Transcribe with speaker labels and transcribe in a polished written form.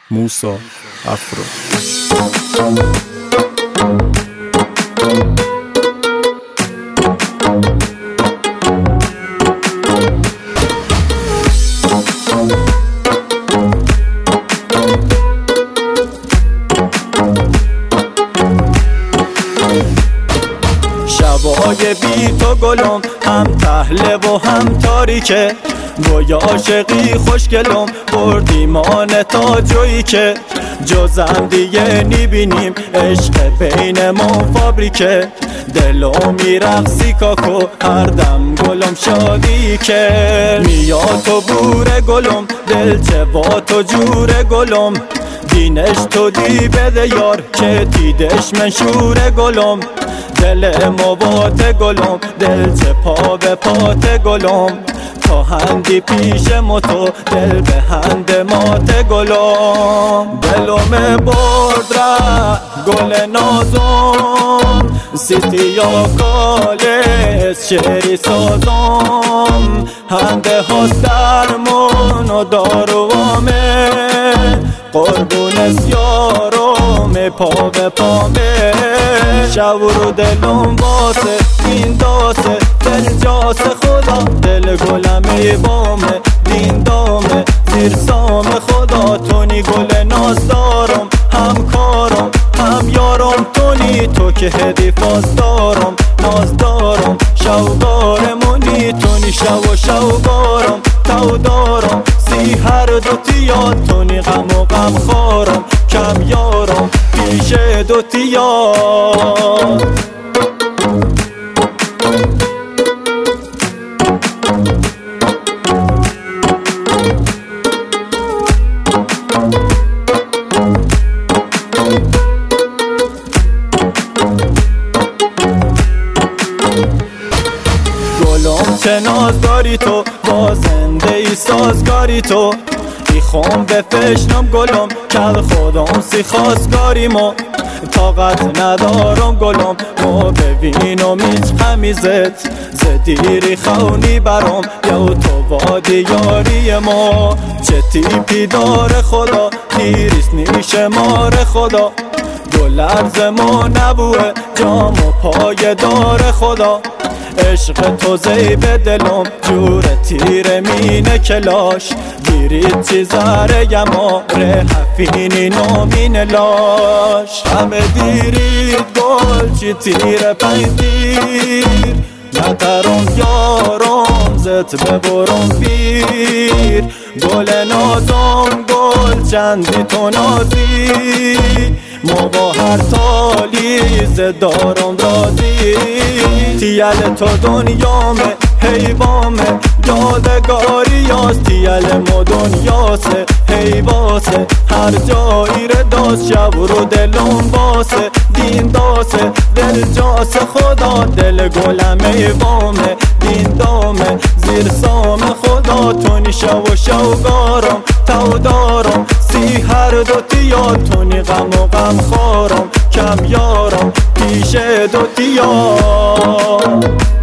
Speaker 1: موسی افرو.
Speaker 2: شبای بی تو گلم هم تهله و هم تاریکه، با یه عاشقی خوشگلم بردیمان تا جایی که جزم دیگه نیبینیم، عشق بین ما فابریکه، دلو میرقصی کاکو هر دم گلم شادی که میاد تو بوره گلم، دل چه با تو جوره گلم، دینش تو دی بده یار که دیدش منشوره گلم، دل موات گلم، دل چه پا به پات گلم، تا هندی پیش موتو دل به هند مات گلم، دلم برد را گل نازم، سیتیا کالس شعری سازم، هنده هاست درمون و داروامه، قربون سیارم پا به پامه، شور و دلم واسه این داسه، دل جاس خدا، دل گلمه بامه، دین دامه زیر سام خدا، تونی گل ناز دارم، هم کارم هم یارم، تونی تو که هدی فاز دارم، ناز دارم شوگارمونی، تونی شوگارم تو دارم، سی هر دوتی یاد، تونی غم و غم خارم، کم یارم پیش دوتی یاد. گلم چه ناز داری تو، با زنده ای سازگاری تو، بیخوام به فشنم گلم، کل خودم سی خواستگاریمو، طاقت ندارم گلم، ما ببینم هیچ خمیزت، زدیری خونی برام یا تو وادی یاری ما، چه تیپی داره خدا، دیریست نیشه مار خدا، گل عرض ما نبوه جام و پای داره خدا، عشق تو زیب دلم جور تیر مینه کلاش، گیرید چیزاره یماره حفینی نامین لاش، همه دیرید گل چی تیر پنج تیر، نترم یارم زت ببرم پیر، گل نازم گل چندی تو نازی، ما با هر تالی زدارم رازی، تیل تو دنیامه حیوامه، یادگاری یاست تیل ما دنیاسه، حیواسه هر جایی رداست، شور و دلم باسه، دین داسه دل جاس خدا، دل گلم ایوامه، دین دامه زیر سام خدا، تونی شوگارم تو دارم، سی هر دوتی یاد، تونی غم و غم خارم، کم یارم پیش دوتی یاد.